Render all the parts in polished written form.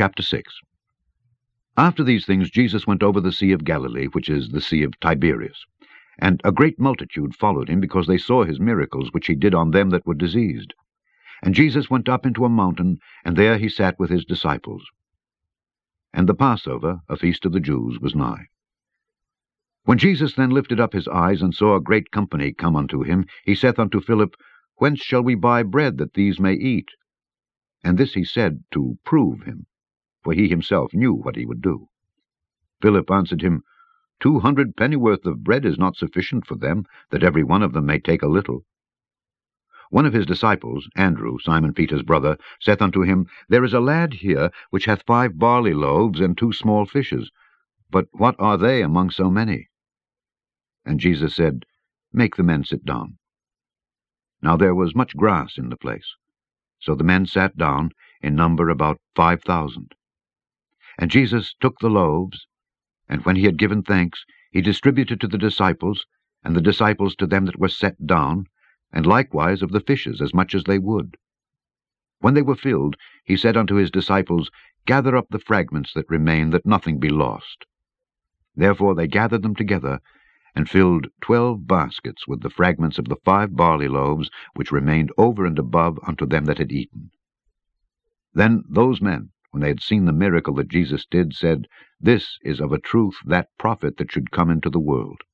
Chapter 6. After these things Jesus went over the Sea of Galilee, which is the Sea of Tiberias. And a great multitude followed him, because they saw his miracles which he did on them that were diseased. And Jesus went up into a mountain, and there he sat with his disciples. And the Passover, a feast of the Jews, was nigh. When Jesus then lifted up his eyes, and saw a great company come unto him, he saith unto Philip, Whence shall we buy bread that these may eat? And this he said to prove him, for he himself knew what he would do. Philip answered him, 200 pennyworth of bread is not sufficient for them, that every one of them may take a little. One of his disciples, Andrew, Simon Peter's brother, saith unto him, There is a lad here which hath 5 barley loaves and 2 small fishes, but what are they among so many? And Jesus said, Make the men sit down. Now there was much grass in the place. So the men sat down, in number about 5,000. And Jesus took the loaves, and when he had given thanks, he distributed to the disciples, and the disciples to them that were set down, and likewise of the fishes as much as they would. When they were filled, he said unto his disciples, Gather up the fragments that remain, that nothing be lost. Therefore they gathered them together, and filled 12 baskets with the fragments of the 5 barley loaves, which remained over and above unto them that had eaten. Then those men, when they had seen the miracle that Jesus did, said, This is of a truth that prophet that should come into the world.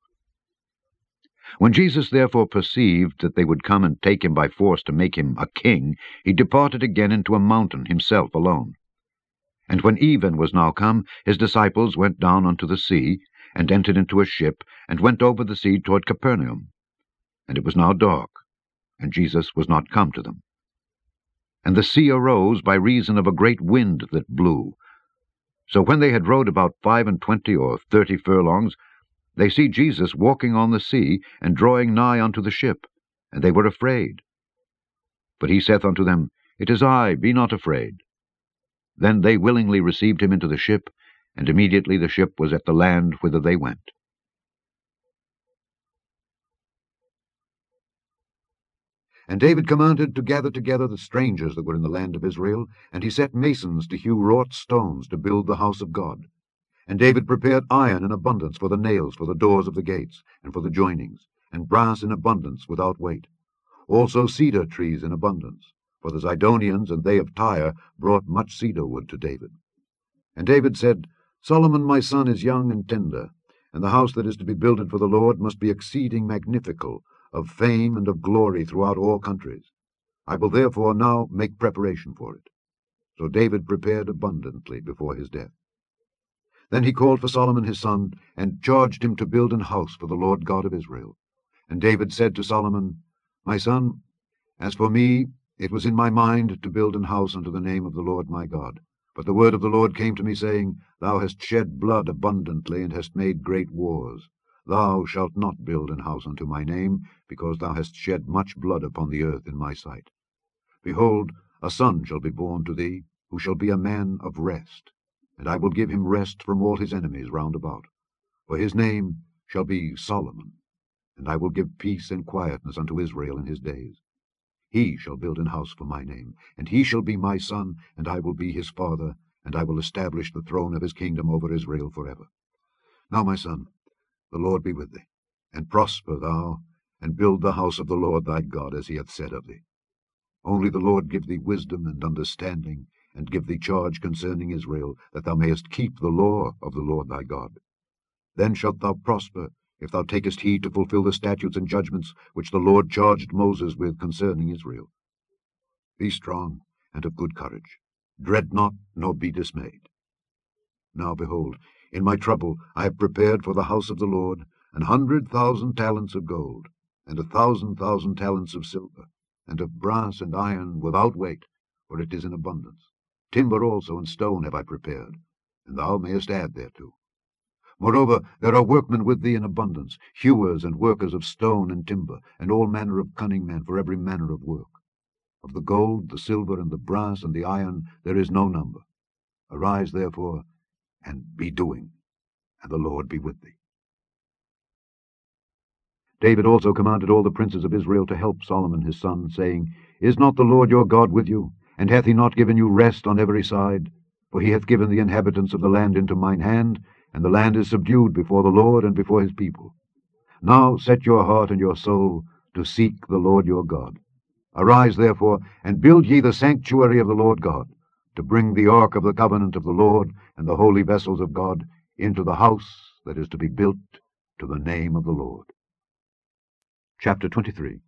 When Jesus therefore perceived that they would come and take him by force to make him a king, he departed again into a mountain himself alone. And when even was now come, his disciples went down unto the sea, and entered into a ship, and went over the sea toward Capernaum. And it was now dark, and Jesus was not come to them. And the sea arose by reason of a great wind that blew. So when they had rowed about 25 or 30 furlongs, they see Jesus walking on the sea, and drawing nigh unto the ship, and they were afraid. But he saith unto them, It is I, be not afraid. Then they willingly received him into the ship, and immediately the ship was at the land whither they went. And David commanded to gather together the strangers that were in the land of Israel, and he set masons to hew wrought stones to build the house of God. And David prepared iron in abundance for the nails for the doors of the gates, and for the joinings, and brass in abundance without weight. Also cedar trees in abundance, for the Zidonians and they of Tyre brought much cedar wood to David. And David said, Solomon my son is young and tender, and the house that is to be builded for the Lord must be exceeding magnifical, of fame and of glory throughout all countries. I will therefore now make preparation for it. So David prepared abundantly before his death. Then he called for Solomon his son, and charged him to build an house for the Lord God of Israel. And David said to Solomon, My son, as for me, it was in my mind to build an house unto the name of the Lord my God. But the word of the Lord came to me, saying, Thou hast shed blood abundantly, and hast made great wars. Thou shalt not build an house unto my name, because thou hast shed much blood upon the earth in my sight. Behold, a son shall be born to thee, who shall be a man of rest, and I will give him rest from all his enemies round about. For his name shall be Solomon, and I will give peace and quietness unto Israel in his days. He shall build an house for my name, and he shall be my son, and I will be his father, and I will establish the throne of his kingdom over Israel forever. Now, my son, the Lord be with thee, and prosper thou, and build the house of the Lord thy God, as he hath said of thee. Only the Lord give thee wisdom and understanding, and give thee charge concerning Israel, that thou mayest keep the law of the Lord thy God. Then shalt thou prosper, if thou takest heed to fulfill the statutes and judgments which the Lord charged Moses with concerning Israel. Be strong and of good courage. Dread not, nor be dismayed. Now, behold, in my trouble I have prepared for the house of the Lord 100,000 talents of gold, and 1,000,000 talents of silver, and of brass and iron without weight, for it is in abundance. Timber also and stone have I prepared, and thou mayest add thereto. Moreover, there are workmen with thee in abundance, hewers and workers of stone and timber, and all manner of cunning men for every manner of work. Of the gold, the silver, and the brass, and the iron, there is no number. Arise, therefore, and be doing, and the Lord be with thee. David also commanded all the princes of Israel to help Solomon his son, saying, Is not the Lord your God with you, and hath he not given you rest on every side? For he hath given the inhabitants of the land into mine hand, and the land is subdued before the Lord and before his people. Now set your heart and your soul to seek the Lord your God. Arise, therefore, and build ye the sanctuary of the Lord God, to bring the ark of the covenant of the Lord and the holy vessels of God into the house that is to be built to the name of the Lord. Chapter 23.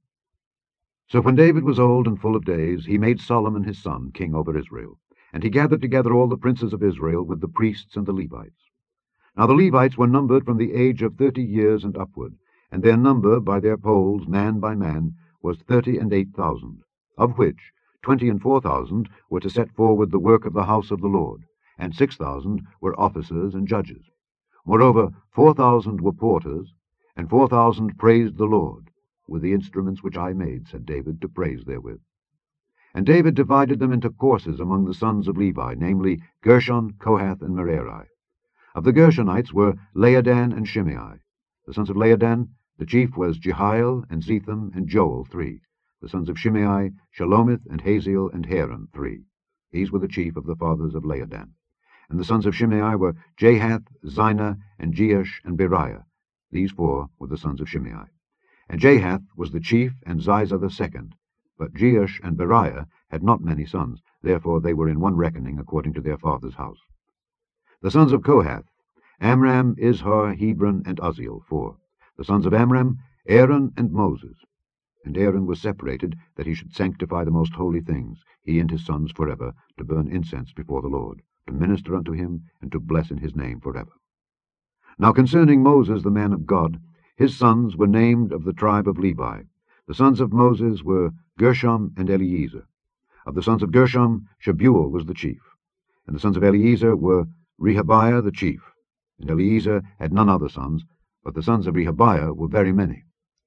So when David was old and full of days, he made Solomon his son king over Israel. And he gathered together all the princes of Israel with the priests and the Levites. Now the Levites were numbered from the age of 30 years and upward, and their number by their polls, man by man, was 38,000, of which 24,000 were to set forward the work of the house of the Lord, and 6,000 were officers and judges. Moreover, 4,000 were porters, and 4,000 praised the Lord, with the instruments which I made, said David, to praise therewith. And David divided them into courses among the sons of Levi, namely Gershon, Kohath, and Merari. Of the Gershonites were Laadan and Shimei. The sons of Laadan, the chief was Jehiel, and Zetham, and Joel, 3. The sons of Shimei, Shalomith, and Haziel, and Haran, 3. These were the chief of the fathers of Laadan. And the sons of Shimei were Jahath, Zina, and Jeush, and Beriah. These 4 were the sons of Shimei. And Jahath was the chief, and Ziza the second. But Jeush and Beriah had not many sons, therefore they were in one reckoning according to their father's house. The sons of Kohath, Amram, Izhar, Hebron, and Uzziel, 4. The sons of Amram, Aaron and Moses. And Aaron was separated, that he should sanctify the most holy things, he and his sons forever, to burn incense before the Lord, to minister unto him, and to bless in his name forever. Now concerning Moses the man of God, his sons were named of the tribe of Levi. The sons of Moses were Gershom and Eleazar. Of the sons of Gershom, Shebuel was the chief. And the sons of Eleazar were Rehabiah the chief. And Eleazar had none other sons, but the sons of Rehabiah were very many.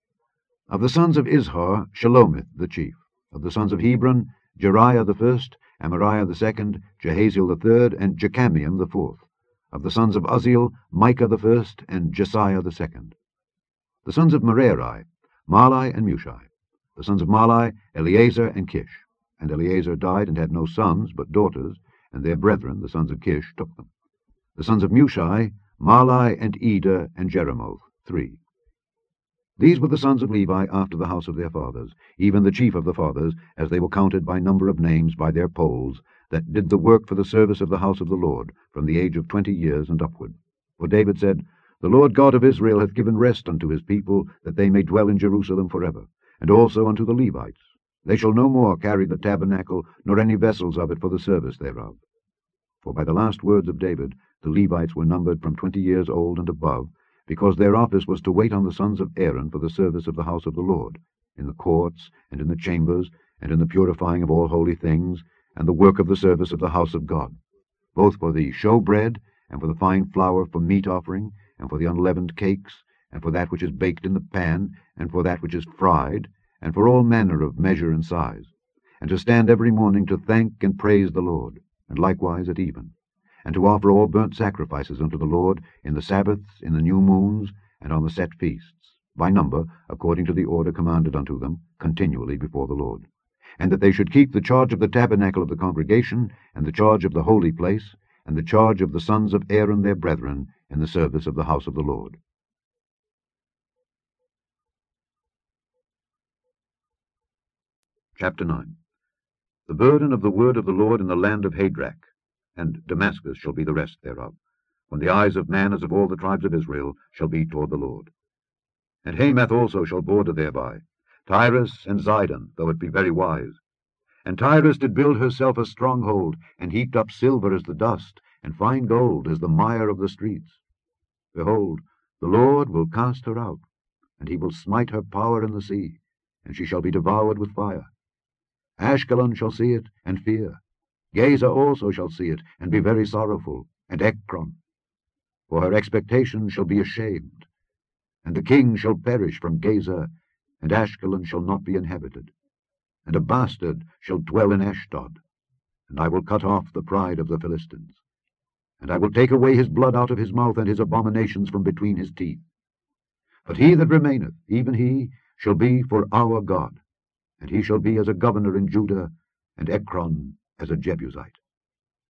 Of the sons of Izhar, Shalomith the chief. Of the sons of Hebron, Jeriah the first, Amariah the second, Jehaziel the third, and Jechamiam the fourth. Of the sons of Uzziel, Micah the first, and Jesiah the second. The sons of Merari, Mahli and Mushi. The sons of Mahli, Eleazar and Kish. And Eleazar died and had no sons, but daughters, and their brethren, the sons of Kish, took them. The sons of Mushi, Mahli and Eder and Jeremoth, 3. These were the sons of Levi after the house of their fathers, even the chief of the fathers, as they were counted by number of names by their polls, that did the work for the service of the house of the Lord, from the age of 20 years and upward. For David said, The Lord God of Israel hath given rest unto his people, that they may dwell in Jerusalem forever, and also unto the Levites. They shall no more carry the tabernacle, nor any vessels of it for the service thereof. For by the last words of David, the Levites were numbered from 20 years old and above, because their office was to wait on the sons of Aaron for the service of the house of the Lord, in the courts, and in the chambers, and in the purifying of all holy things, and the work of the service of the house of God, both for the showbread, and for the fine flour for meat offering, and for the unleavened cakes, and for that which is baked in the pan, and for that which is fried, and for all manner of measure and size, and to stand every morning to thank and praise the Lord, and likewise at even, and to offer all burnt sacrifices unto the Lord in the Sabbaths, in the new moons, and on the set feasts, by number, according to the order commanded unto them, continually before the Lord. And that they should keep the charge of the tabernacle of the congregation, and the charge of the holy place, and the charge of the sons of Aaron their brethren, in the service of the house of the Lord. Chapter 9. The burden of the word of the Lord in the land of Hadrach, and Damascus shall be the rest thereof, when the eyes of man, as of all the tribes of Israel, shall be toward the Lord. And Hamath also shall border thereby, Tyrus and Zidon, though it be very wise. And Tyrus did build herself a stronghold, and heaped up silver as the dust, and fine gold as the mire of the streets. Behold, the Lord will cast her out, and he will smite her power in the sea, and she shall be devoured with fire. Ashkelon shall see it, and fear. Gaza also shall see it, and be very sorrowful, and Ekron. For her expectation shall be ashamed. And the king shall perish from Gaza, and Ashkelon shall not be inhabited. And a bastard shall dwell in Ashdod. And I will cut off the pride of the Philistines. And I will take away his blood out of his mouth, and his abominations from between his teeth. But he that remaineth, even he, shall be for our God, and he shall be as a governor in Judah, and Ekron as a Jebusite.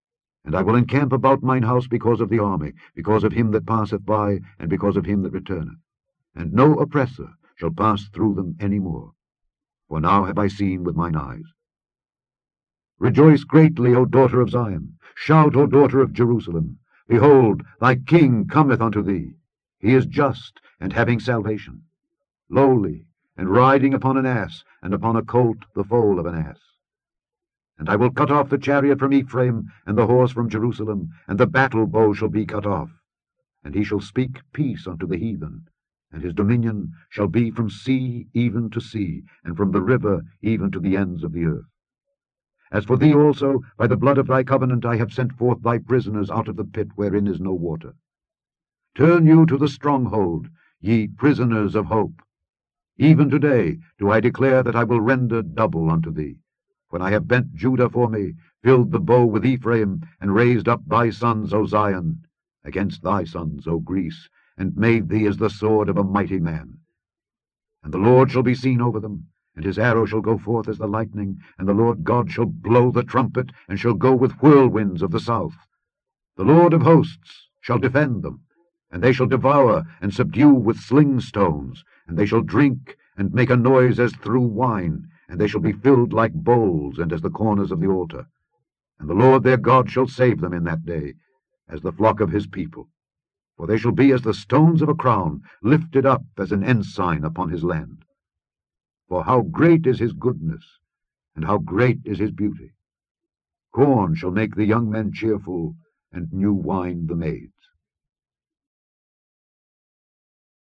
And I will encamp about mine house because of the army, because of him that passeth by, and because of him that returneth. And no oppressor shall pass through them any more. For now have I seen with mine eyes. Rejoice greatly, O daughter of Zion. Shout, O daughter of Jerusalem. Behold, thy king cometh unto thee. He is just, and having salvation, lowly, and riding upon an ass, and upon a colt the foal of an ass. And I will cut off the chariot from Ephraim, and the horse from Jerusalem, and the battle bow shall be cut off. And he shall speak peace unto the heathen, and his dominion shall be from sea even to sea, and from the river even to the ends of the earth. As for thee also, by the blood of thy covenant I have sent forth thy prisoners out of the pit wherein is no water. Turn you to the stronghold, ye prisoners of hope. Even today do I declare that I will render double unto thee. When I have bent Judah for me, filled the bow with Ephraim, and raised up thy sons, O Zion, against thy sons, O Greece, and made thee as the sword of a mighty man. And the Lord shall be seen over them, and his arrow shall go forth as the lightning, and the Lord God shall blow the trumpet, and shall go with whirlwinds of the south. The Lord of hosts shall defend them, and they shall devour and subdue with sling stones, and they shall drink and make a noise as through wine, and they shall be filled like bowls, and as the corners of the altar. And the Lord their God shall save them in that day, as the flock of his people. For they shall be as the stones of a crown, lifted up as an ensign upon his land. For how great is his goodness, and how great is his beauty! Corn shall make the young men cheerful, and new wine the maids.